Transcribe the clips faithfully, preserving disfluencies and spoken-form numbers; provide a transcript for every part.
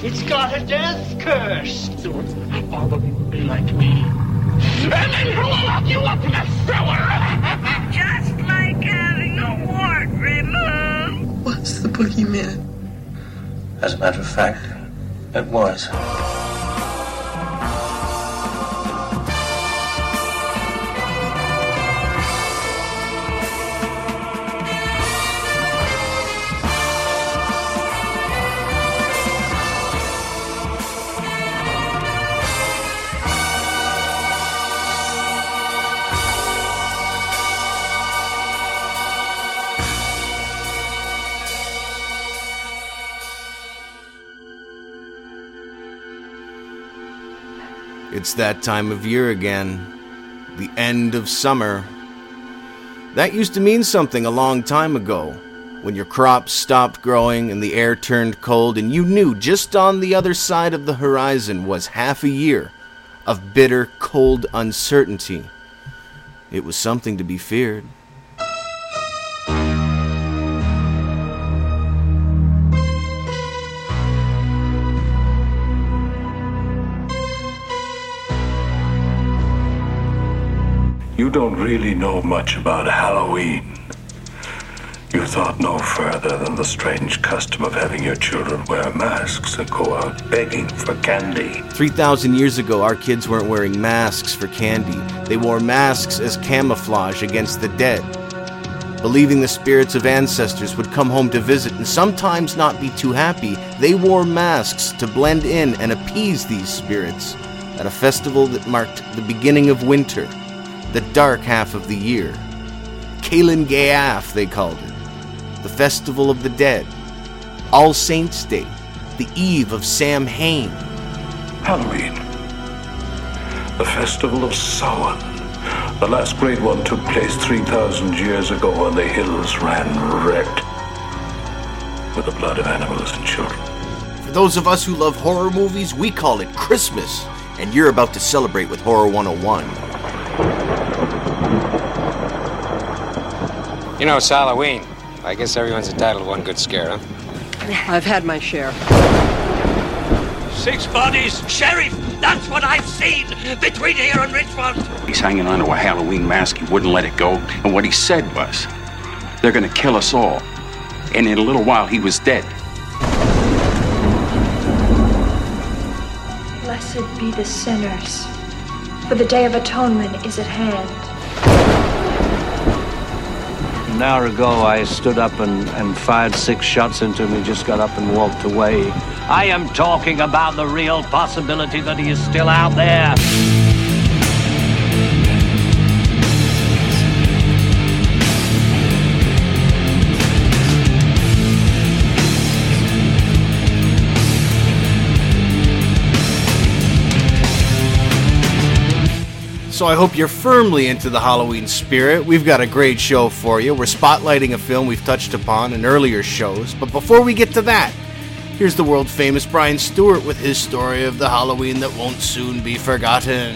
It's got a death curse. Soon, all of you will be like me. And then who will lock you up in a cellar? Just like having a wart removed. Was the boogeyman? As a matter of fact, it was. It's that time of year again, the end of summer. That used to mean something a long time ago, when your crops stopped growing and the air turned cold, and you knew just on the other side of the horizon was half a year of bitter, cold uncertainty. It was something to be feared. You don't really know much about Halloween. You thought no further than the strange custom of having your children wear masks and go out begging for candy. three thousand years ago, our kids weren't wearing masks for candy. They wore masks as camouflage against the dead, believing the spirits of ancestors would come home to visit and sometimes not be too happy. They wore masks to blend in and appease these spirits at a festival that marked the beginning of winter, the dark half of the year. Calan Gaeaf, they called it. The Festival of the Dead. All Saints' Day. The eve of Samhain. Halloween. The Festival of Samhain. The last great one took place three thousand years ago when the hills ran red with the blood of animals and children. For those of us who love horror movies, we call it Christmas. And you're about to celebrate with Horror one oh one. You know, it's Halloween. I guess everyone's entitled to one good scare, huh? I've had my share. Six bodies. Sheriff, that's what I've seen between here and Richmond. He's hanging onto a Halloween mask. He wouldn't let it go. And what he said was, they're going to kill us all. And in a little while, he was dead. Blessed be the sinners, for the day of atonement is at hand. An hour ago, I stood up and, and fired six shots into him. He just got up and walked away. I am talking about the real possibility that he is still out there. So I hope you're firmly into the Halloween spirit. We've got a great show for you. We're spotlighting a film we've touched upon in earlier shows. But before we get to that, here's the world-famous Brian Stewart with his story of the Halloween that won't soon be forgotten.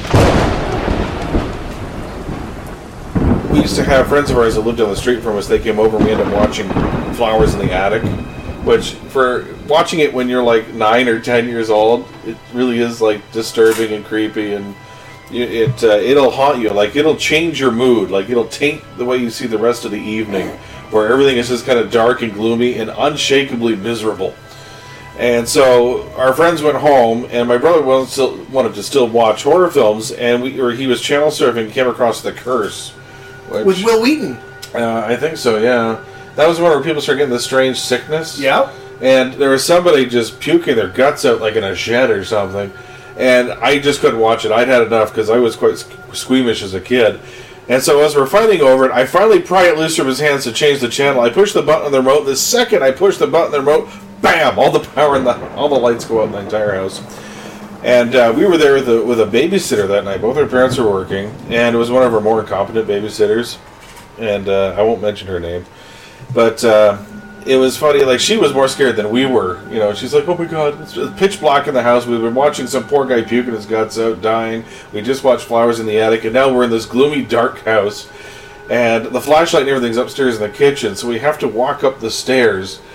We used to have friends of ours that lived down the street from us. They came over and we ended up watching Flowers in the Attic, which, for watching it when you're like nine or ten years old, it really is like disturbing and creepy, and It uh, it'll haunt you. Like, it'll change your mood. Like, it'll taint the way you see the rest of the evening, where everything is just kind of dark and gloomy and unshakably miserable. And so our friends went home, and my brother wanted, still, wanted to still watch horror films, and we or he was channel surfing and came across The Curse, which, with Will Wheaton. Uh, I think so. Yeah, that was one where people started getting this strange sickness. Yeah, and there was somebody just puking their guts out like in a shed or something. And I just couldn't watch it. I'd had enough because I was quite squeamish as a kid. And so as we're fighting over it, I finally pry it loose from his hands to change the channel. I push the button on the remote. The second I push the button on the remote, bam! All the power and the all the lights go out in the entire house. And uh, we were there with a, with a babysitter that night. Both our parents were working, and it was one of our more competent babysitters. And uh, I won't mention her name, but. Uh, It was funny, like, she was more scared than we were. You know, she's like, oh my god, it's pitch black in the house. We've been watching some poor guy puking his guts out, dying. We just watched Flowers in the Attic, and now we're in this gloomy, dark house. And the flashlight and everything's upstairs in the kitchen, so we have to walk up the stairs.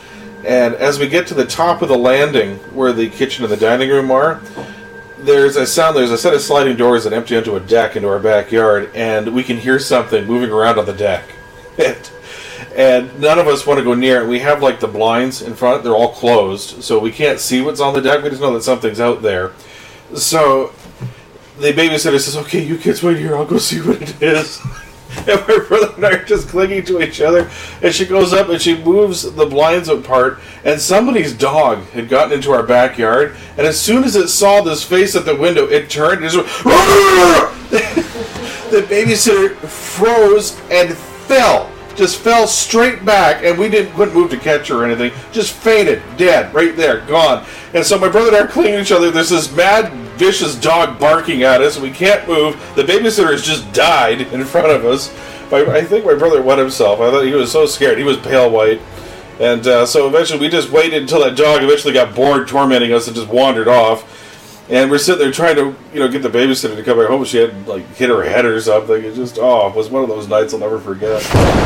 And as we get to the top of the landing, where the kitchen and the dining room are, there's a sound, there's a set of sliding doors that empty onto a deck into our backyard, and we can hear something moving around on the deck. And, and none of us want to go near it. We have, like, the blinds in front, they're all closed, so we can't see what's on the deck, we just know that something's out there. So the babysitter says, okay, you kids wait here, I'll go see what it is. And my brother and I are just clinging to each other, and she goes up and she moves the blinds apart, and somebody's dog had gotten into our backyard, and as soon as it saw this face at the window, it turned and just went, the babysitter froze and fell. Just fell straight back, and we didn't couldn't move to catch her or anything. Just fainted, dead, right there, gone. And so my brother and I are clinging to each other. There's this mad, vicious dog barking at us, and we can't move. The babysitter has just died in front of us. My, I think my brother wet himself. I thought he was so scared. He was pale white. And uh, so eventually we just waited until that dog eventually got bored tormenting us and just wandered off. And we're sitting there trying to, you know, get the babysitter to come back home. She had, like, hit her head or something. It just, oh, it was one of those nights I'll never forget.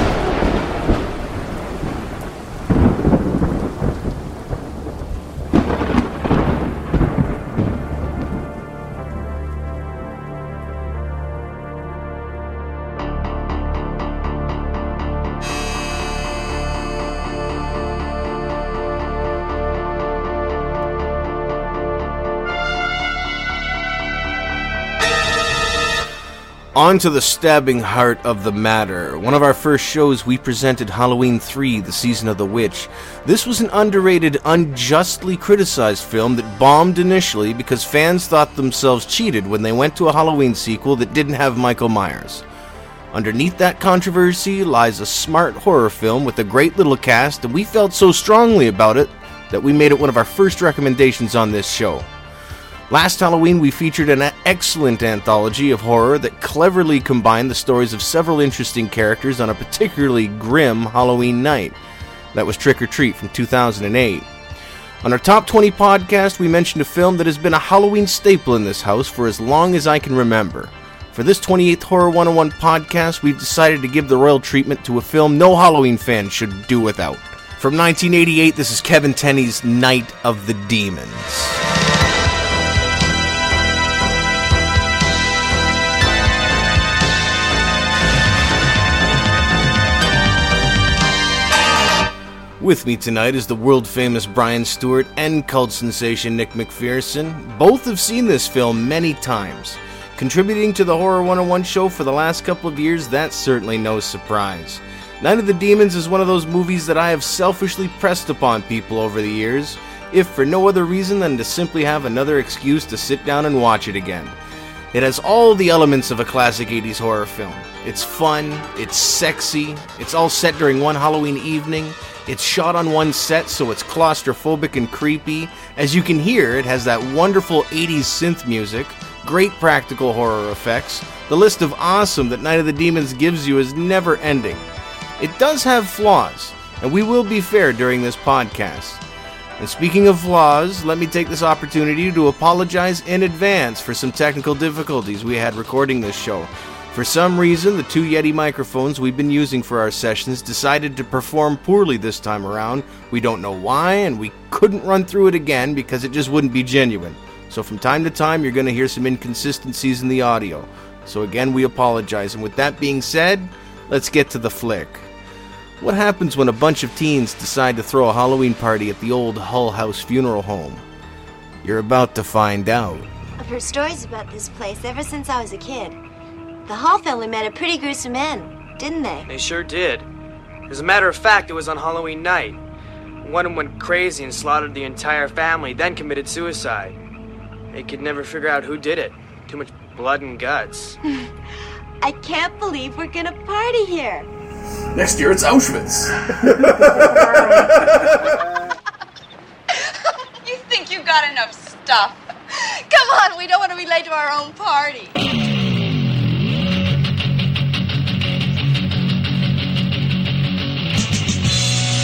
On to the stabbing heart of the matter. One of our first shows, we presented Halloween three, The Season of the Witch. This was an underrated, unjustly criticized film that bombed initially because fans thought themselves cheated when they went to a Halloween sequel that didn't have Michael Myers. Underneath that controversy lies a smart horror film with a great little cast, and we felt so strongly about it that we made it one of our first recommendations on this show. Last Halloween, we featured an excellent anthology of horror that cleverly combined the stories of several interesting characters on a particularly grim Halloween night. That was Trick or Treat from two thousand eight. On our Top twenty podcast, we mentioned a film that has been a Halloween staple in this house for as long as I can remember. For this twenty-eighth Horror one oh one podcast, we've decided to give the royal treatment to a film no Halloween fan should do without. From nineteen eighty-eight, this is Kevin Tenney's Night of the Demons. With me tonight is the world-famous Brian Stewart and cult sensation Nick McPherson. Both have seen this film many times. Contributing to the Horror one oh one show for the last couple of years, that's certainly no surprise. Night of the Demons is one of those movies that I have selfishly pressed upon people over the years, if for no other reason than to simply have another excuse to sit down and watch it again. It has all the elements of a classic eighties horror film. It's fun, it's sexy, it's all set during one Halloween evening. It's shot on one set, so it's claustrophobic and creepy. As you can hear, it has that wonderful eighties synth music, great practical horror effects. The list of awesome that Night of the Demons gives you is never ending. It does have flaws, and we will be fair during this podcast. And speaking of flaws, let me take this opportunity to apologize in advance for some technical difficulties we had recording this show. For some reason, the two Yeti microphones we've been using for our sessions decided to perform poorly this time around. We don't know why, and we couldn't run through it again because it just wouldn't be genuine. So from time to time, you're going to hear some inconsistencies in the audio. So again, we apologize. And with that being said, let's get to the flick. What happens when a bunch of teens decide to throw a Halloween party at the old Hull House funeral home? You're about to find out. I've heard stories about this place ever since I was a kid. The Hall family met a pretty gruesome end, didn't they? They sure did. As a matter of fact, it was on Halloween night. One of them went crazy and slaughtered the entire family, then committed suicide. They could never figure out who did it. Too much blood and guts. I can't believe we're gonna party here. Next year it's Auschwitz. You think you got enough stuff? Come on, we don't want to be late to our own party.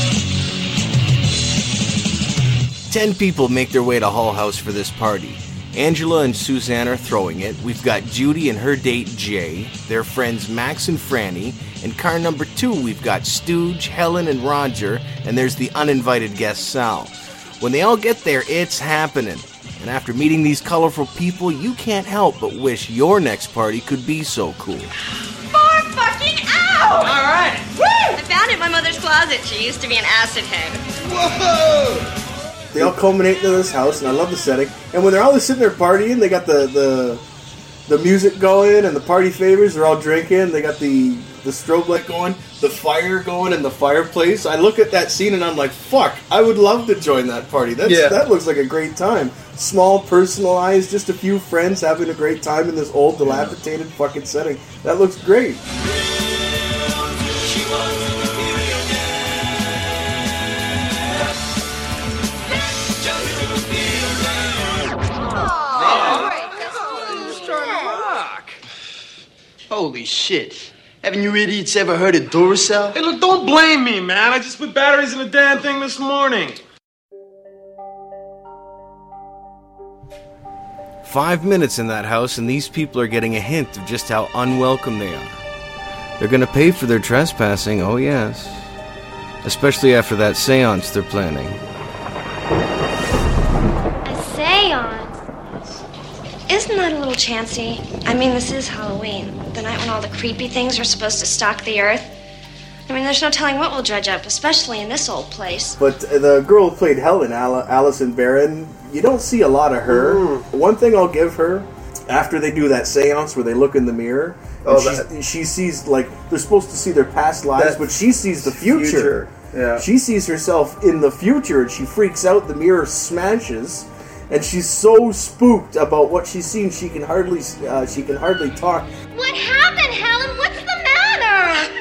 Ten people make their way to Hull House for this party. Angela and Suzanne are throwing it. We've got Judy and her date Jay, their friends Max and Franny. In car number two, we've got Stooge, Helen, and Roger, and there's the uninvited guest Sal. When they all get there, it's happening. And after meeting these colorful people, you can't help but wish your next party could be so cool. Four fucking hours! All right. Woo! I found it in my mother's closet. She used to be an acid head. Whoa! They all culminate into this house, and I love the setting. And when they're all sitting there partying, they got the the, the music going and the party favors. They're all drinking. They got the, the strobe light going, the fire going in the fireplace. I look at that scene and I'm like, fuck, I would love to join that party. That's, yeah. That looks like a great time. Small, personalized, just a few friends having a great time in this old, dilapidated fucking setting. That looks great. Holy shit. Haven't you idiots ever heard of Duracell? Hey, look, don't blame me, man. I just put batteries in the damn thing this morning. Five minutes in that house, and these people are getting a hint of just how unwelcome they are. They're gonna pay for their trespassing, oh yes. Especially after that seance they're planning. A seance? Isn't that a little chancy? I mean, this is Halloween, the night when all the creepy things are supposed to stalk the earth. I mean, there's no telling what we'll dredge up, especially in this old place. But the girl who played Helen, Al- Alison Barron, you don't see a lot of her. Mm. One thing I'll give her, after they do that seance where they look in the mirror, oh, she, she sees, like, they're supposed to see their past lives, but she sees the future. future. Yeah. She sees herself in the future, and she freaks out, the mirror smashes, and she's so spooked about what she's seen, she can hardly, uh, she can hardly talk. What happened, Helen? What's the matter?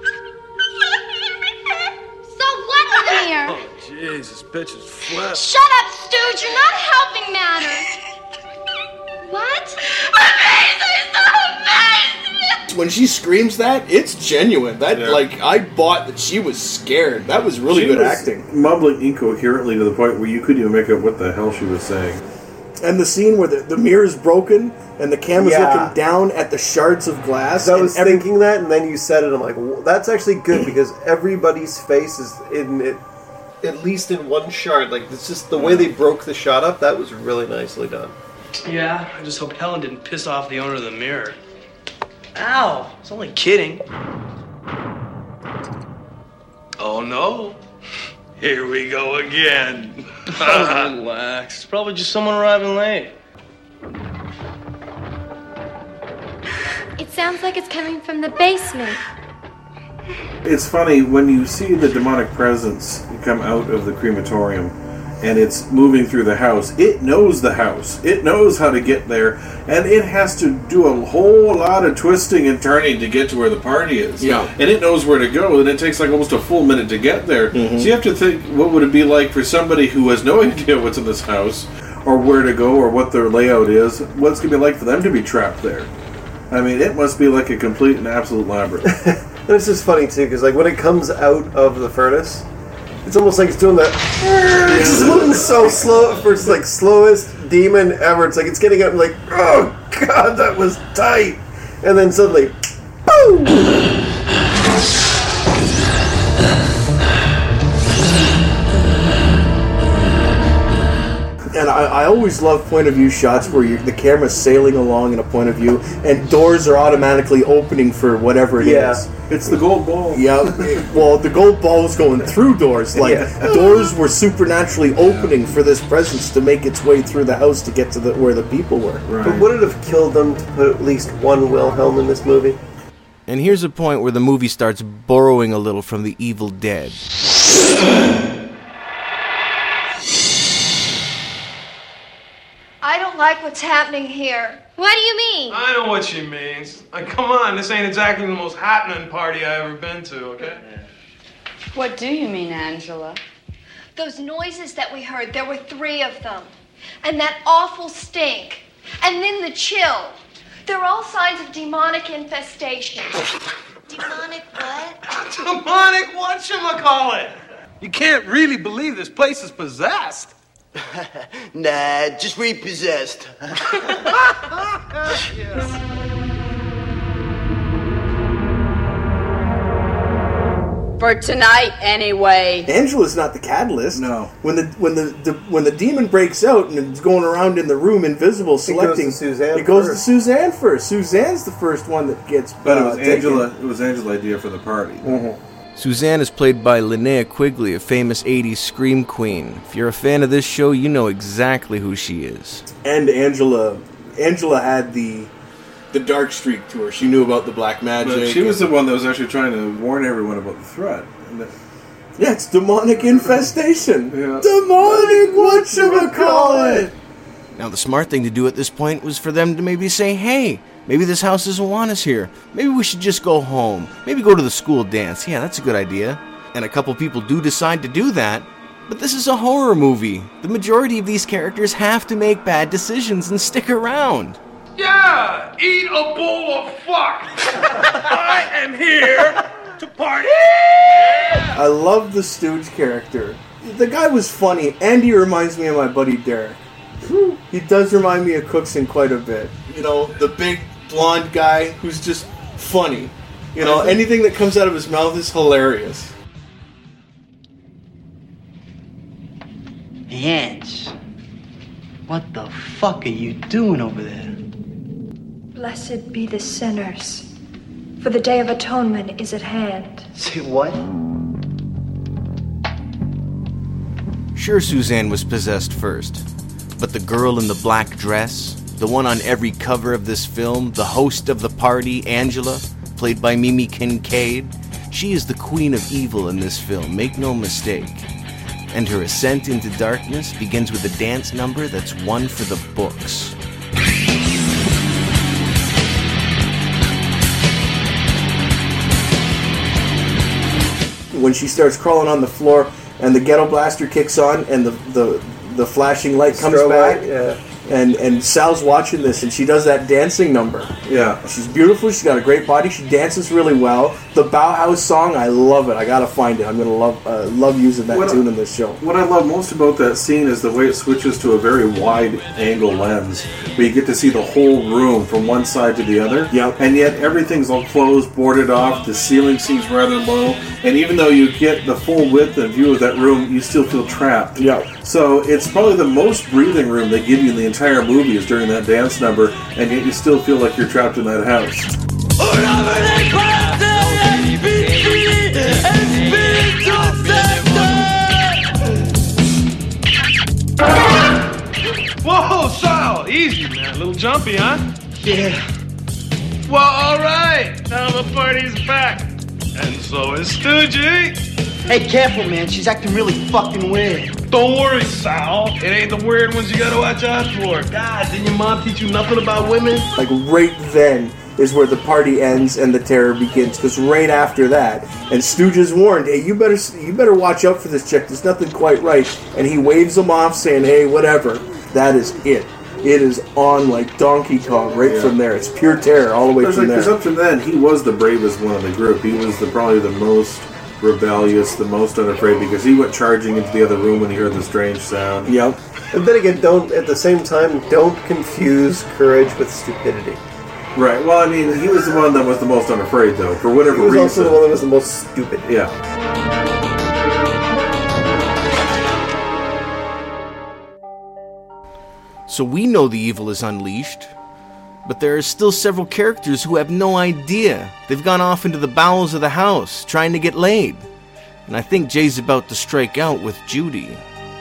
Here. Oh, jeez, this bitch is flipped. Shut up, Stooge. You're not helping matters. What? My face is so amazing. When she screams that, it's genuine. That Yeah. like I bought that she was scared. That was really She good was acting. Mumbling incoherently to the point where you couldn't even make out what the hell she was saying. And the scene where the, the mirror's broken and the camera's Yeah. looking down at the shards of glass. I and was every- thinking that, and then you said it. I'm like, well, that's actually good because everybody's face is in it, at least in one shard. Like it's just the way they broke the shot up. That was really nicely done. Yeah, I just hope Helen didn't piss off the owner of the mirror. Ow! I was only kidding. Oh, no. Here we go again. Relax. It's probably just someone arriving late. It sounds like it's coming from the basement. It's funny, when you see the demonic presence come out of the crematorium and it's moving through the house, it knows the house. It knows how to get there, and it has to do a whole lot of twisting and turning to get to where the party is. Yeah. And it knows where to go, and it takes like almost a full minute to get there. Mm-hmm. So you have to think, what would it be like for somebody who has no idea what's in this house, or where to go, or what their layout is? What's it going to be like for them to be trapped there? I mean, it must be like a complete and absolute labyrinth. And it's just funny too because like when it comes out of the furnace, it's almost like it's doing that. It's just moving so slow for its like slowest demon ever. It's like it's getting up and like, oh god, that was tight, and then suddenly, boom. And I, I always love point of view shots where you're, the camera's sailing along in a point of view, and doors are automatically opening for whatever it Yeah. is. It's the gold ball. Yeah, it- well, the gold ball was going through doors. Like, Yeah. doors were supernaturally opening for this presence to make its way through the house to get to the, where the people were. But would it have killed them to put at least one Wilhelm in this movie? And here's a point where the movie starts borrowing a little from the Evil Dead. I don't like what's happening here. What do you mean? I know what she means. Like, come on, this ain't exactly the most happening party I ever been to, okay? What do you mean, Angela? Those noises that we heard, there were three of them. And that awful stink. And then the chill. They're all signs of demonic infestation. Demonic what? Demonic whatchamacallit? You can't really believe this place is possessed. Nah, just repossessed. For tonight, anyway. Angela's not the catalyst. No. When the when the, the when the demon breaks out and it's going around in the room, invisible, selecting, it goes to Suzanne. It goes first. to Suzanne first. Suzanne's the first one that gets. But uh, it was taken. Angela. It was Angela's idea for the party. Mm-hmm. Suzanne is played by Linnea Quigley, a famous eighties scream queen. If you're a fan of this show, you know exactly who she is. And Angela, Angela had the the dark streak to her. She knew about the black magic. But she was the one that was actually trying to warn everyone about the threat. And that, yeah, it's demonic infestation. Yeah. Demonic, whatchamacallit? Now, the smart thing to do at this point was for them to maybe say, hey, maybe this house doesn't want us here. Maybe we should just go home. Maybe go to the school dance. Yeah, that's a good idea. And a couple people do decide to do that. But this is a horror movie. The majority of these characters have to make bad decisions and stick around. Yeah, eat a bowl of fuck. I am here to party. I love the Stooge character. The guy was funny, and he reminds me of my buddy Derek. He does remind me of Cookson quite a bit. You know, the big blonde guy who's just funny. You know, anything that comes out of his mouth is hilarious. Ants, what the fuck are you doing over there? Blessed be the sinners, for the day of atonement is at hand. Say what? Sure, Suzanne was possessed first, but the girl in the black dress, the one on every cover of this film, the host of the party, Angela, played by Mimi Kincaid, she is the queen of evil in this film, make no mistake. And her ascent into darkness begins with a dance number that's one for the books. When she starts crawling on the floor and the ghetto blaster kicks on and the the, the flashing light comes Strobe back, light, yeah. and, and Sal's watching this and she does that dancing number. Yeah. She's beautiful, she's got a great body, she dances really well. The Bauhaus song, I love it. I gotta find it. I'm gonna love uh, love using that What tune I- in this show. What I love most about that scene is the way it switches to a very wide angle lens, where you get to see the whole room from one side to the other. Yep. And yet everything's all closed, boarded off. The ceiling seems rather low, and even though you get the full width and view of that room, you still feel trapped. Yeah. So it's probably the most breathing room they give you in the entire movie is during that dance number, and yet you still feel like you're trapped in that house. Whoa, Sal, easy, man. A little jumpy, huh? Yeah. Well, all right. Now the party's back. And so is Stoogie. Hey, careful, man. She's acting really fucking weird. Don't worry, Sal. It ain't the weird ones you gotta watch out for. God, didn't your mom teach you nothing about women? Like right then is where the party ends and the terror begins. Because right after that, and Stooge is warned, "Hey, you better you better watch out for this chick. There's nothing quite right." And he waves them off, saying, "Hey, whatever." That is it. It is on like Donkey Kong right Yeah. from there. It's pure terror all the way Because from like, there. up to then, he was the bravest one of the group. He was the probably the most rebellious, the most unafraid, because he went charging into the other room when he heard the strange sound. Yep. And then again, don't at the same time don't confuse courage with stupidity. Right. Well, I mean, he was the one that was the most unafraid, though, for whatever He was reason. also the one that was the most stupid. Yeah. So we know the evil is unleashed, but there are still several characters who have no idea. They've gone off into the bowels of the house, trying to get laid. And I think Jay's about to strike out with Judy.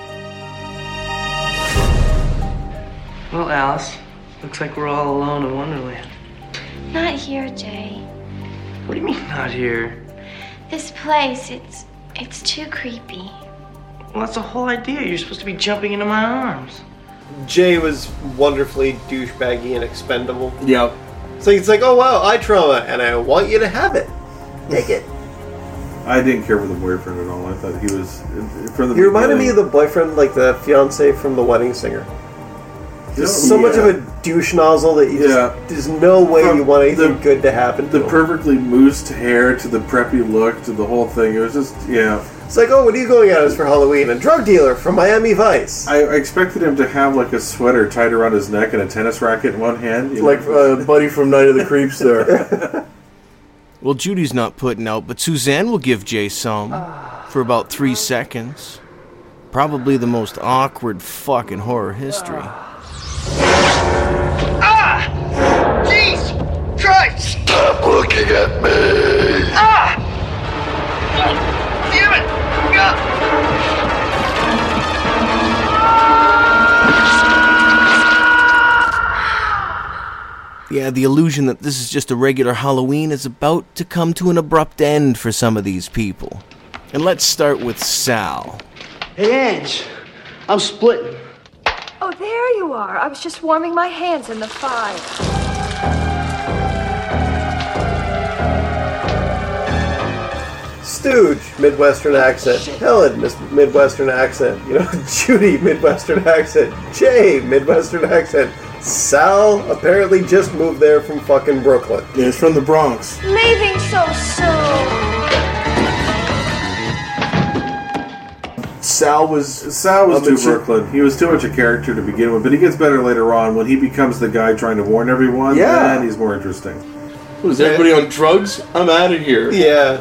Well, Alice, looks like we're all alone in Wonderland. Not here, Jay. What do you mean, not here? This place, it's it's too creepy. Well, that's the whole idea. You're supposed to be jumping into my arms. Jay was wonderfully douchebaggy and expendable. Yep. So it's like, oh wow, eye trauma, and I want you to have it. Take it. I didn't care for the boyfriend at all. I thought he was from the He reminded me beginning- of the boyfriend, like the fiance from The Wedding Singer. Just Yeah. so much Yeah. of a douche nozzle that you just, Yeah. there's no way From you want anything the- good to happen to the him. perfectly moosed hair to the preppy look to the whole thing. It was just, yeah. It's like, oh, what are you going out as for Halloween? A drug dealer from Miami Vice. I, I expected him to have like a sweater tied around his neck and a tennis racket in one hand. You Like know? uh, Buddy from Night of the Creeps there. Well, Judy's not putting out, but Suzanne will give Jay some for about three seconds. Probably the most awkward fucking horror history. Ah! Jeez! Christ! Stop looking at me! Ah! Oh, damn it! Ah! Yeah, the illusion that this is just a regular Halloween is about to come to an abrupt end for some of these people. And let's start with Sal. Hey, Ange, I'm splitting. Oh, there you are. I was just warming my hands in the fire. Stooge, Midwestern accent. Helen, Miss Midwestern accent. You know, Judy, Midwestern accent. Jay, Midwestern accent. Sal apparently just moved there from fucking Brooklyn. Yeah, it's from the Bronx. Leaving so soon. Sal was Sal was too Brooklyn. He was too much a character to begin with, but he gets better later on when he becomes the guy trying to warn everyone. Yeah. And he's more interesting. What, is everybody on drugs? I'm out of here. Yeah.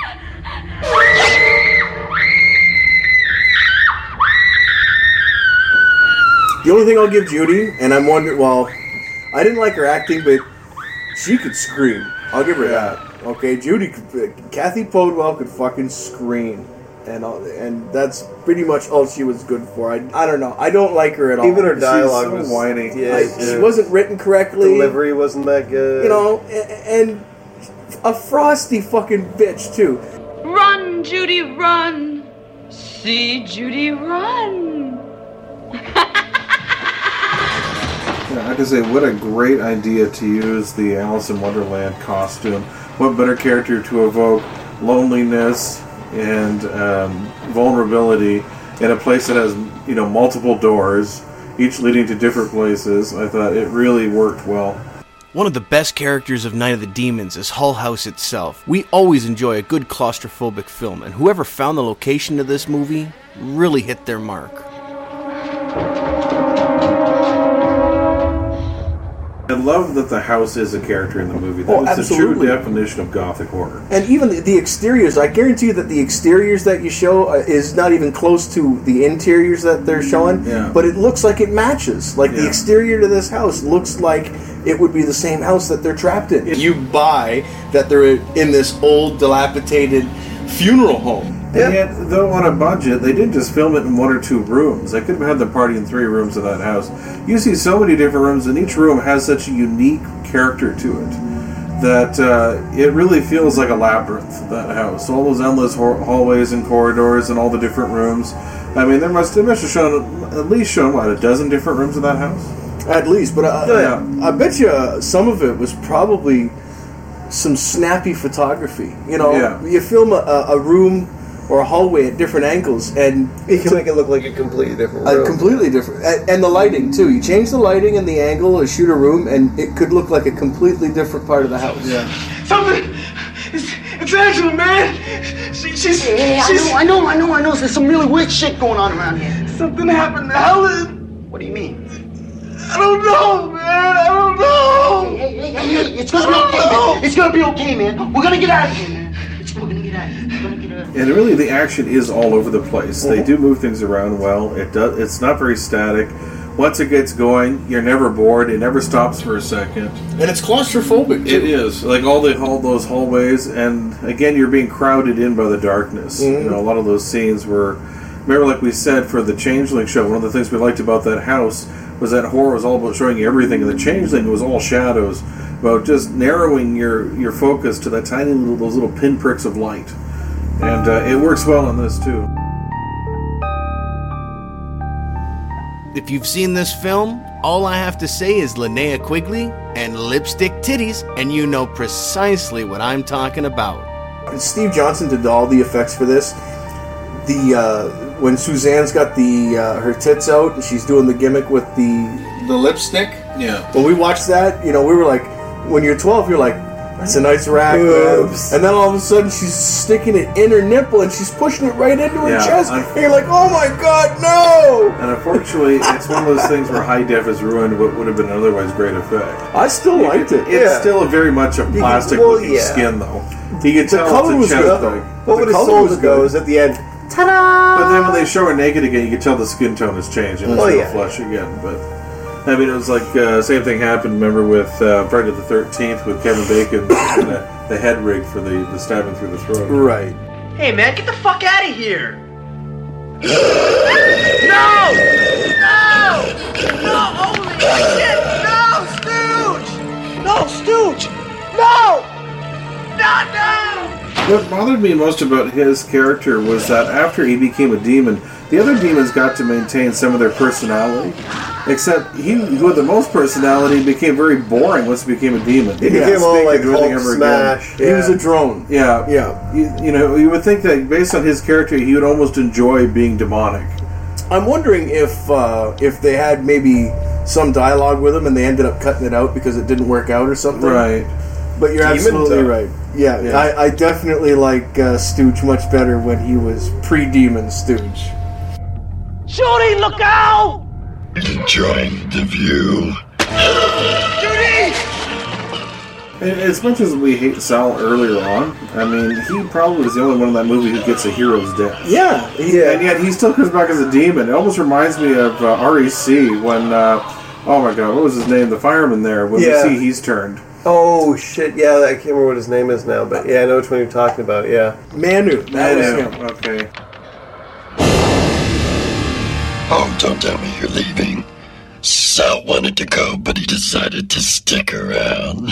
The only thing I'll give Judy, and I'm wondering, well, I didn't like her acting, but she could scream. I'll give her that. Okay, Judy, could, Kathy Podwell could fucking scream. And all, and that's pretty much all she was good for. I, I don't know. I don't like her at all. Even her dialogue so was whiny. Yeah, I, yeah. She wasn't written correctly. Delivery wasn't that good. You know, and, and a frosty fucking bitch, too. Run, Judy, run. See, Judy, run. Yeah, I can say, what a great idea to use the Alice in Wonderland costume. What better character to evoke loneliness and um, vulnerability in a place that has, you know, multiple doors, each leading to different places. I thought it really worked well. One of the best characters of Night of the Demons is Hull House itself. We always enjoy a good claustrophobic film, and whoever found the location of this movie really hit their mark. I love that the house is a character in the movie. That Oh, is absolutely. the true definition of gothic horror. And even the, the exteriors, I guarantee you that the exteriors that you show uh, is not even close to the interiors that they're showing. Yeah. But it looks like it matches. Like the Yeah. exterior to this house looks like it would be the same house that they're trapped in. You buy that they're in this old, dilapidated funeral home. And yet, though on a budget, they didn't just film it in one or two rooms. They could have had the party in three rooms of that house. You see so many different rooms, and each room has such a unique character to it that uh, it really feels like a labyrinth, that house. All those endless hor- hallways and corridors and all the different rooms. I mean, there must, they must have shown, at least shown, what, a dozen different rooms of that house? At least, but uh, Oh, yeah. I bet you uh, some of it was probably some snappy photography. You know, Yeah. you film a, a room or a hallway at different angles, and You can make it look like a completely different room. a completely different, and, and the lighting too. You change the lighting and the angle to shoot a room, and it could look like a completely different part of the house. Yeah. Something. It's, it's Angela, man. She, she's. Hey, I she's know, I know, I know, I know. There's some really weird shit going on around here. something happened. How is? What do you mean? I don't know, man. I don't know. Hey, hey, hey, hey, it's gonna be okay, man. It's gonna be okay, man. We're gonna get out of here, man. It's, we're gonna get out of here. We're gonna get out of here. And really, the action is all over the place. They do move things around well. It does. It's not very static. Once it gets going, you're never bored. It never stops for a second. And it's claustrophobic too. It is like all the all those hallways, and again, you're being crowded in by the darkness. Mhm. You know, a lot of those scenes were. Remember, like we said for the Changeling show, one of the things we liked about that house was that horror was all about showing you everything, and the Changeling was all shadows, about just narrowing your your focus to that tiny little those little pinpricks of light, and uh, it works well on this too. If you've seen this film, all I have to say is Linnea Quigley and lipstick titties, and you know precisely what I'm talking about. Steve Johnson did all the effects for this. The uh, when Suzanne's got the uh, her tits out and she's doing the gimmick with the the lipstick. Yeah. When we watched that, you know, we were like, when you're twelve, you're like, It's a nice rack, man. And then all of a sudden she's sticking it in her nipple and she's pushing it right into her Yeah, chest. I- and you're like, oh my god, no! And unfortunately, it's one of those things where high def has ruined what would have been an otherwise great effect. I still liked it. It's Yeah. still very much a You can- plastic well, looking yeah. skin, though. You can The tell color it's was a chest good, thing. though. What The would have color sold was it though is at the end. Ta-da! But then when they show her naked again, you can tell the skin tone has changed and it's Oh, real yeah. flesh again. But I mean, it was like uh, same thing happened. Remember with uh, Friday the thirteenth with Kevin Bacon and the, the head rig for the, the stabbing through the throat. Right. Hey, man, get the fuck out of here! No! No! No! Holy shit! No, Stooge! No, Stooge! No! No, no! What bothered me most about his character was that after he became a demon, the other demons got to maintain some of their personality. Except he, who had the most personality, became very boring once he became a demon. He didn't became all speak like or do anything Hulk ever smash. again. He was a drone. Yeah, Yeah. You, you know, you would think that based on his character, he would almost enjoy being demonic. I'm wondering if uh, if they had maybe some dialogue with him and they ended up cutting it out because it didn't work out or something. Right. But you're Demon absolutely Time. right. Yeah, Yeah. I, I definitely like uh, Stooge much better when he was pre-demon Stooge. Judy, look out! Enjoying the view. Judy! And as much as we hate Sal earlier on, I mean, he probably was the only one in that movie who gets a hero's death. Yeah, Yeah, and yet he still comes back as a demon. It almost reminds me of uh, R E C when, uh, oh my god, what was his name? The fireman there, when Yeah. we see he's turned. Oh shit! Yeah, I can't remember what his name is now, but yeah, I know which one you're talking about. Yeah, Manu. That was Yeah, him. okay. Oh, don't tell me you're leaving. Sal wanted to go, but he decided to stick around.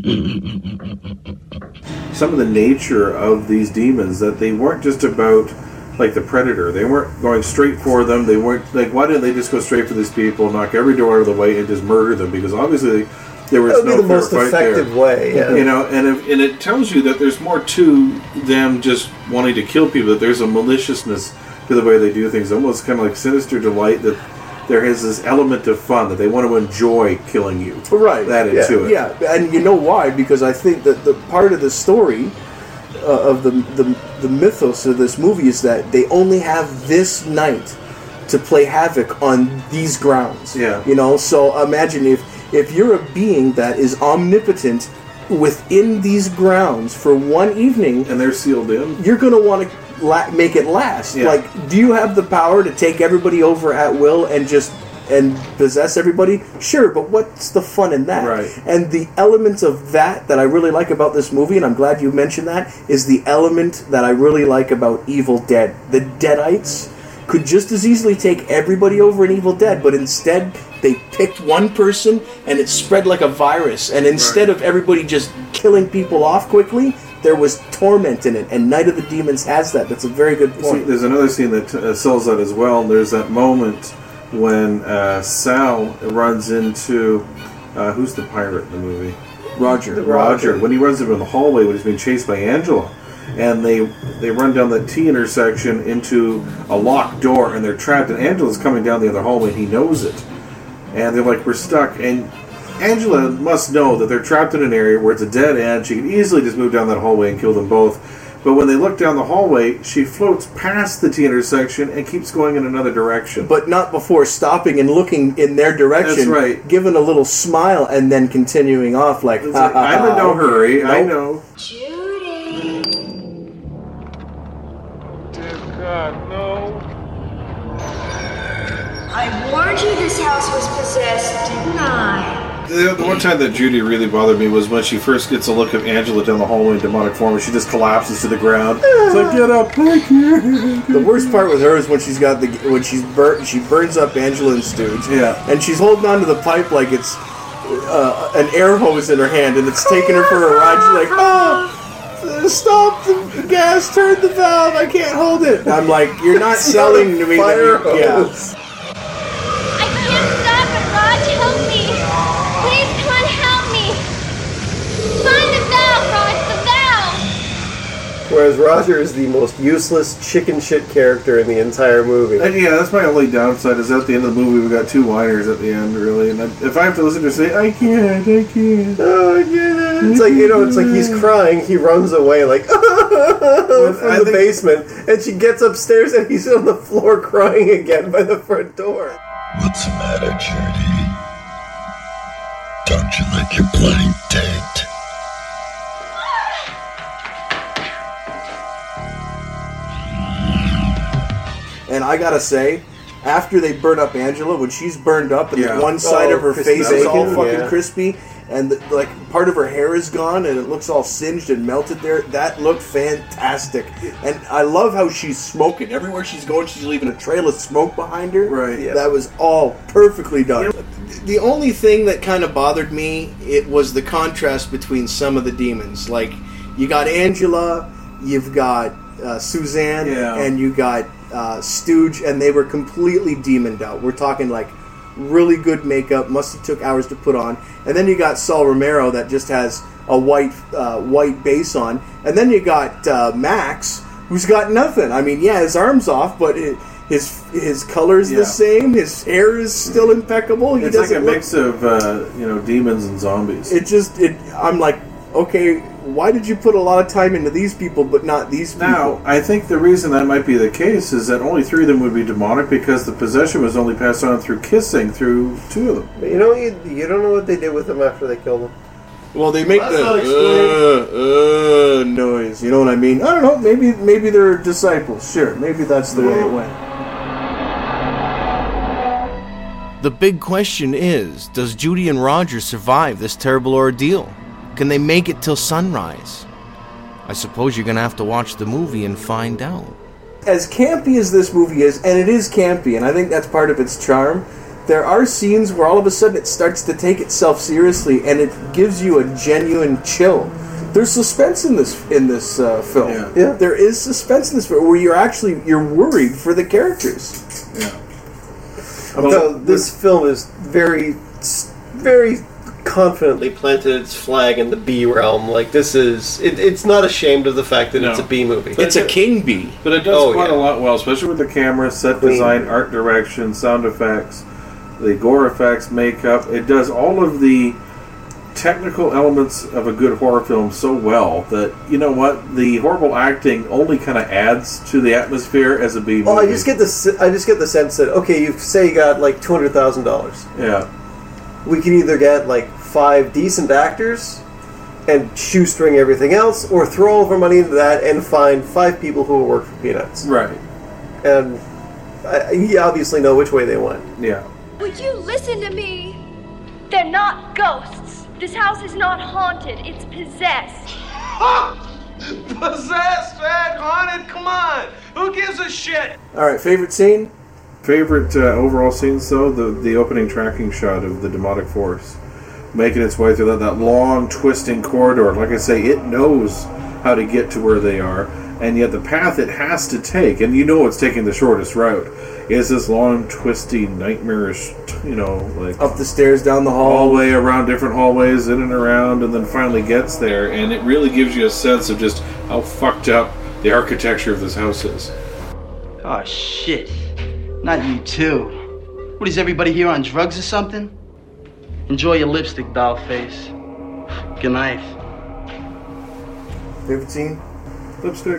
Some of the nature of these demons, that they weren't just about, like, the Predator. They weren't going straight for them. They weren't, like, why didn't they just go straight for these people, knock every door out of the way, and just murder them? Because obviously there was that would no be the fair most fight effective there. way. Yeah. You know, and if, and it tells you that there's more to them just wanting to kill people, that there's a maliciousness to the way they do things, almost kind of like sinister delight, that there is this element of fun, that they want to enjoy killing you. Right. That yeah, into it. Yeah, and you know why? Because I think that the part of the story uh, of the, the the mythos of this movie is that they only have this night to play havoc on these grounds. Yeah. You know, so imagine if if you're a being that is omnipotent within these grounds for one evening, and they're sealed in, you're going to want to la- make it last. Yeah. Like, do you have the power to take everybody over at will and just and possess everybody? Sure, but what's the fun in that? Right. And the element of that that I really like about this movie, and I'm glad you mentioned that, is the element that I really like about Evil Dead. The Deadites could just as easily take everybody over in Evil Dead, but instead they picked one person and it spread like a virus. And instead Right. of everybody just killing people off quickly, there was torment in it. And Night of the Demons has that. That's a very good See, point. there's another scene that uh, sells that as well. There's that moment when uh, Sal runs into uh, who's the pirate in the movie? Roger. Roger. When he runs into the hallway when he's being chased by Angela, and they they run down that T intersection into a locked door, and they're trapped. And Angela's coming down the other hallway, and he knows it. And they're like, we're stuck. And Angela must know that they're trapped in an area where it's a dead end. She could easily just move down that hallway and kill them both. But when they look down the hallway, she floats past the T intersection and keeps going in another direction. But not before stopping and looking in their direction. That's right. Giving a little smile and then continuing off like, It's like, I'm in no hurry. I Nope. know. Dear God, no. I warned you this house was possessed, didn't I? The, the one time that Judy really bothered me was when she first gets a look of Angela down the hallway in demonic form, and she just collapses to the ground. It's like, get up, thank you. The worst part with her is when she's got the when she's burnt she burns up Angela and Stooge. Yeah. And she's holding onto the pipe like it's uh, an air hose in her hand, and it's taking her for a ride. She's like, oh, stop the gas, turn the valve, I can't hold it. And I'm like, you're not selling to me that Fire you, yeah. hose. I can't stop it, Raj. Help me. Please come on, help me. Find the valve, Raj, the valve. Whereas Roger is the most useless chicken shit character in the entire movie. And yeah, that's my only downside, is at the end of the movie we got two whiners at the end, really. And I, if I have to listen to her say, I can't, I can't. Oh, I can't. It's like, you know, it's like he's crying, he runs away like, from I the think- basement, and she gets upstairs and he's on the floor crying again by the front door. What's the matter, Judy? Don't you like your blind date? And I gotta say, after they burn up Angela, when she's burned up and Yeah. one side Oh, of her crispy face is all bacon, fucking yeah. crispy, and the, like part of her hair is gone, and it looks all singed and melted there, that looked fantastic. And I love how she's smoking. Everywhere she's going, she's leaving a trail of smoke behind her. Right. Yeah. That was all perfectly done. The only thing that kind of bothered me, it was the contrast between some of the demons. Like, you got Angela, you've got uh, Suzanne, Yeah. and you got uh, Stooge, and they were completely demoned out. We're talking like really good makeup, must have took hours to put on. And then you got Saul Romero that just has a white uh, white base on. And then you got uh, Max, who's got nothing. I mean, yeah, his arm's off, but it, his his color's Yeah. the same. His hair is still impeccable. He It's like doesn't a look- mix of, uh, you know, demons and zombies. It just it. I'm like, okay, why did you put a lot of time into these people, but not these people? Now, I think the reason that might be the case is that only three of them would be demonic because the possession was only passed on through kissing through two of them. But you know, you, you don't know what they did with him after they killed him. Well, they make That's not the uh, uh, noise. You know what I mean? I don't know. Maybe maybe they're disciples. Sure, maybe that's the way it went. The big question is, does Judy and Roger survive this terrible ordeal? Can they make it till sunrise? I suppose you're going to have to watch the movie and find out. As campy as this movie is, and it is campy, and I think that's part of its charm, there are scenes where all of a sudden it starts to take itself seriously, and it gives you a genuine chill. There's suspense in this in this uh, film. Yeah. Yeah, there is suspense in this film where you're actually you're worried for the characters. Yeah. So this film is very, very confidently planted its flag in the B realm. Like, this is, it, it's not ashamed of the fact that No. it's a B movie. It's a king bee. But it does Oh, quite yeah. a lot well, especially with the camera, set Clean. design, art direction, sound effects, the gore effects, makeup. It does all of the technical elements of a good horror film so well that, you know what, the horrible acting only kind of adds to the atmosphere as a B movie. Well, I just get the se- I just get the sense that, okay, you say you got like two hundred thousand dollars. Yeah. We can either get like five decent actors and shoestring everything else, or throw all of our money into that and find five people who will work for peanuts. Right. And I, you obviously know which way they went. Yeah. Would you listen to me? They're not ghosts. This house is not haunted. It's possessed. Possessed, man, haunted, come on. Who gives a shit? All right, favorite scene? Favorite uh, overall scenes, though, the the opening tracking shot of the demonic force making its way through that, that long, twisting corridor. Like I say, it knows how to get to where they are, and yet the path it has to take, and you know it's taking the shortest route, is this long, twisty, nightmarish, you know, like Up the stairs, down the hall. hallway, around different hallways, in and around, and then finally gets there, and it really gives you a sense of just how fucked up the architecture of this house is. Oh, shit. Not you, too. What, is everybody here on drugs or something? Enjoy your lipstick, doll face. Good night. Favorite scene? Lipstick.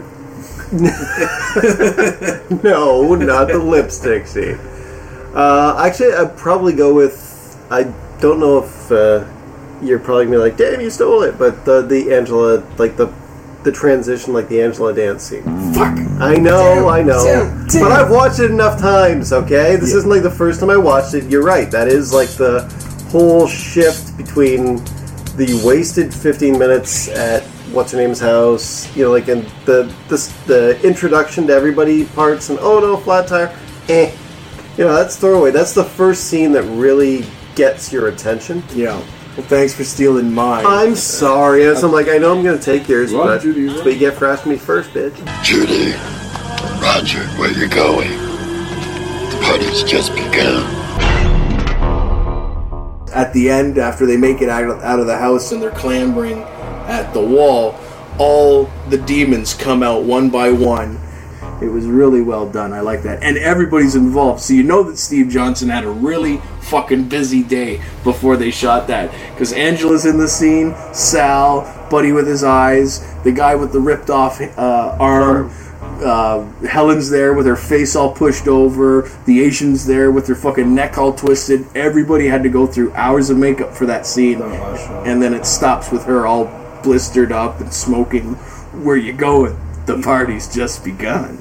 No, not the lipstick scene. Uh, actually, I'd probably go with. I don't know if uh, you're probably gonna be like, "Damn, you stole it," but the the Angela, like the the transition, like the Angela dance scene. Fuck. I know, Damn, I know, damn, damn. but I've watched it enough times. Okay, this Yeah. isn't like the first time I watched it. You're right. That is like the whole shift between the wasted fifteen minutes at what's her name's house, you know, like in the the the introduction to everybody parts, and oh no, flat tire, eh, you know, that's throwaway. That's the first scene that really gets your attention. Yeah. Well, thanks for stealing mine. I'm sorry. As I'm like, I know I'm gonna take yours, Well, but, Judy, well. but you get for asking me first, bitch. Judy, Roger, where you going? The party's just begun. At the end, after they make it out of, out of the house and they're clambering at the wall, all the demons come out one by one. It was really well done. I like that. And everybody's involved. So you know that Steve Johnson had a really fucking busy day before they shot that. Because Angela's in the scene, Sal, Buddy with his eyes, the guy with the ripped off uh, arm, uh, Helen's there with her face all pushed over, the Asian's there with her fucking neck all twisted. Everybody had to go through hours of makeup for that scene. And then it stops with her all blistered up and smoking. Where you going? The party's just begun.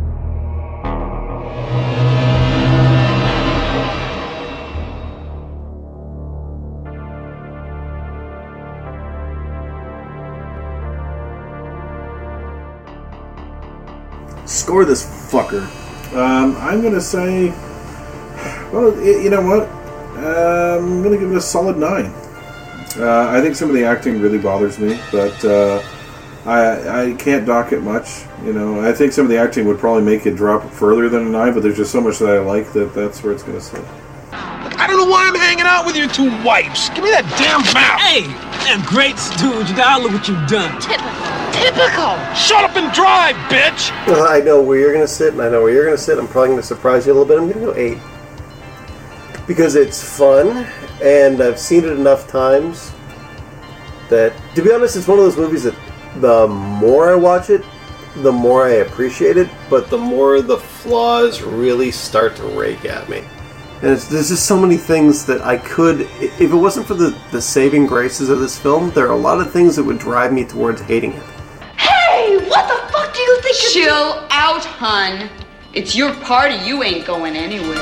Score this fucker. Um, I'm going to say... Well, you know what? Uh, I'm going to give it a solid nine. Uh, I think some of the acting really bothers me, but... Uh, I I can't dock it much, you know. I think some of the acting would probably make it drop further than a nine, but there's just so much that I like that that's where it's going to sit. I don't know why I'm hanging out with you two wipes. Give me that damn mouth. Hey, damn great stooge. Now look what you've done. Typical. Typical. Shut up and drive, bitch. Well, I know where you're going to sit, and I know where you're going to sit. I'm probably going to surprise you a little bit. I'm going to go eight. Because it's fun, and I've seen it enough times that, to be honest, it's one of those movies that the more I watch it, the more I appreciate it, but the more the flaws really start to rake at me. And it's, there's just so many things that I could... If it wasn't for the, the saving graces of this film, there are a lot of things that would drive me towards hating it. Hey, what the fuck do you think you're Chill doing? out, hun. It's your party. You ain't going anywhere.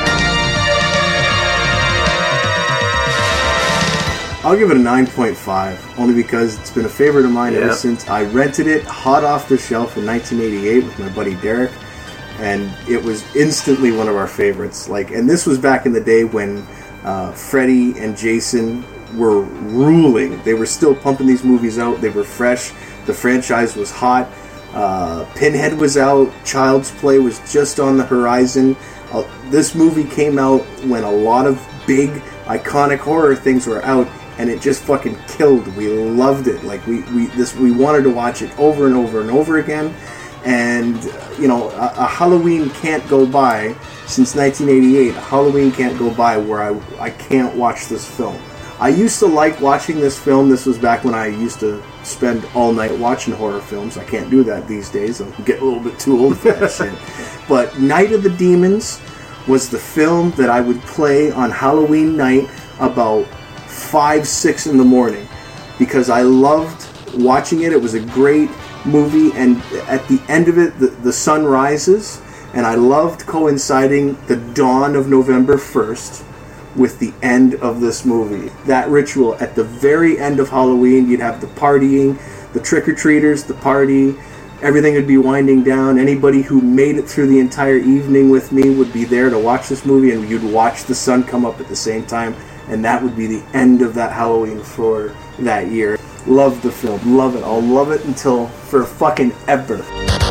I'll give it a nine point five, only because it's been a favorite of mine yeah. ever since I rented it hot off the shelf in nineteen eighty-eight with my buddy Derek, and it was instantly one of our favorites. Like, and this was back in the day when uh, Freddy and Jason were ruling. They were still pumping these movies out. They were fresh. The franchise was hot. Uh, Pinhead was out. Child's Play was just on the horizon. Uh, this movie came out when a lot of big, iconic horror things were out. And it just fucking killed. We loved it. Like we, we this we wanted to watch it over and over and over again. And you know, a, a Halloween can't go by since nineteen eighty-eight. A Halloween can't go by where I I can't watch this film. I used to like watching this film. This was back when I used to spend all night watching horror films. I can't do that these days. I'm getting a little bit too old for that shit. But Night of the Demons was the film that I would play on Halloween night about five, six in the morning, because I loved watching it. It was a great movie, and at the end of it, the, the sun rises, and I loved coinciding the dawn of November first with the end of this movie. That ritual, at the very end of Halloween, you'd have the partying, the trick-or-treaters, the party, everything would be winding down. Anybody who made it through the entire evening with me would be there to watch this movie, and you'd watch the sun come up at the same time. And that would be the end of that Halloween for that year. Love the film. Love it. I'll love it until for fucking ever.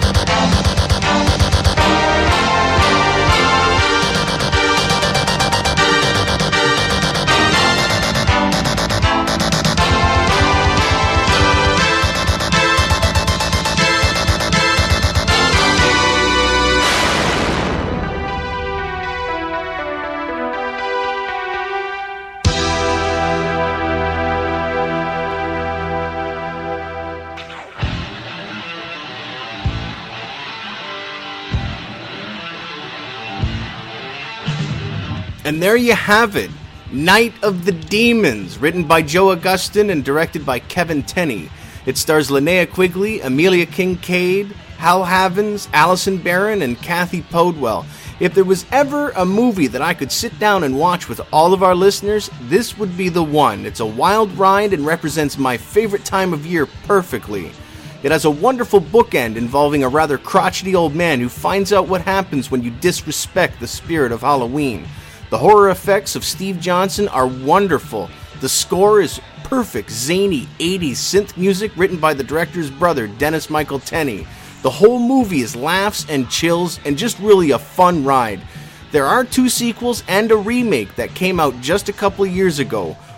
And there you have it, Night of the Demons, written by Joe Augustin and directed by Kevin Tenney. It stars Linnea Quigley, Amelia Kincaid, Hal Havens, Allison Barron, and Kathy Podwell. If there was ever a movie that I could sit down and watch with all of our listeners, this would be the one. It's a wild ride and represents my favorite time of year perfectly. It has a wonderful bookend involving a rather crotchety old man who finds out what happens when you disrespect the spirit of Halloween. The horror effects of Steve Johnson are wonderful. The score is perfect, zany eighties synth music written by the director's brother, Dennis Michael Tenney. The whole movie is laughs and chills and just really a fun ride. There are two sequels and a remake that came out just a couple of years ago.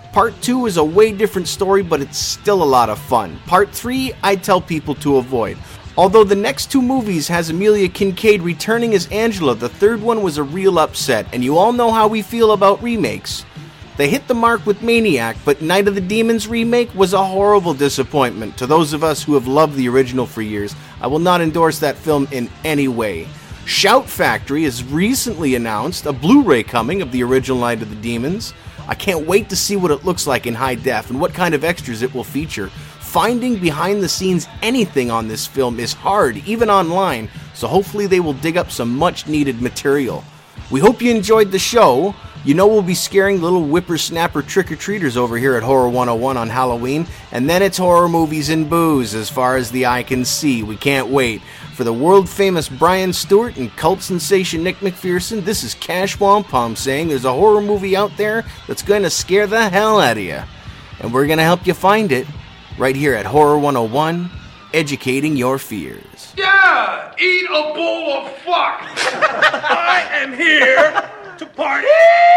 Part two is a way different story, but it's still a lot of fun. Part three, I tell people to avoid. Although the next two movies has Amelia Kincaid returning as Angela, the third one was a real upset, and you all know how we feel about remakes. They hit the mark with Maniac, but Night of the Demons remake was a horrible disappointment. To those of us who have loved the original for years, I will not endorse that film in any way. Shout Factory has recently announced a Blu-ray coming of the original Night of the Demons. I can't wait to see what it looks like in high def and what kind of extras it will feature. Finding behind the scenes anything on this film is hard, even online, so hopefully they will dig up some much needed material. We hope you enjoyed the show. You know we'll be scaring little whippersnapper trick-or-treaters over here at Horror one oh one on Halloween, and then it's horror movies and booze as far as the eye can see. We can't wait. For the world-famous Brian Stewart and cult sensation Nick McPherson, this is Cash Wampum saying there's a horror movie out there that's going to scare the hell out of you. And we're going to help you find it right here at Horror one oh one, educating your fears. Yeah, eat a bowl of fuck. I am here to party.